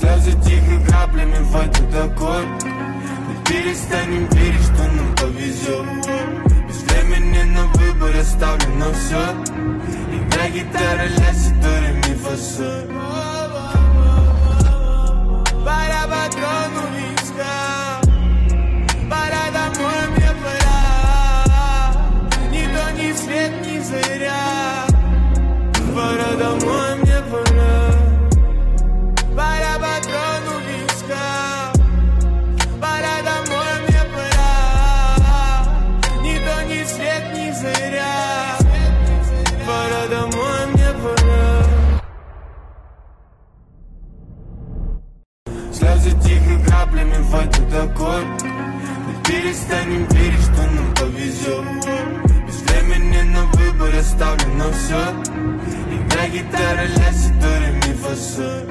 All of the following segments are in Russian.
Слезы тихо каплями в этот огонь. Мы перестанем верить, что нам повезет. Без времени на выбор оставлено все. Играй гитара, ля, си, до, ре, ми, фа, соль. Пора по трону виска, пора домой, мне пора. Ни то, ни свет, ни заря. Пора домой, мне пора. Пора по трону виска, пора домой, мне пора. Ни то, ни свет, ни заря. Пора домой, мне пора. Слезы тихо каплями в этот огонь. Мы перестанем верить, что нам повезет. Без времени на выбор оставлено все. Играй гитара, ля, си, до, ре, ми, фа, соль.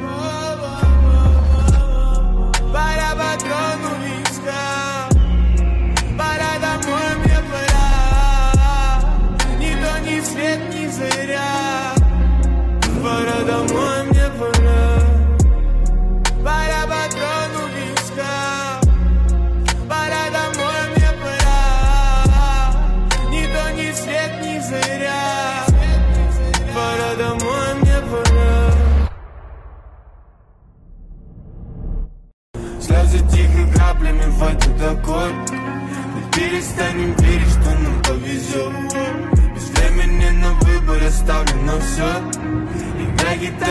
Пора по трону виска, пора домой, мне пора. Ни то, ни свет, ни заря. Пора домой, мне пора. Пора по трону виска, пора домой, мне пора. Ни то, ни свет, ни заря. Пора домой, мне пора. Слезы тихо каплями в этот огонь. Мы перестанем верить, что нам повезет. Без времени на выбор оставлено все. Играй гитара.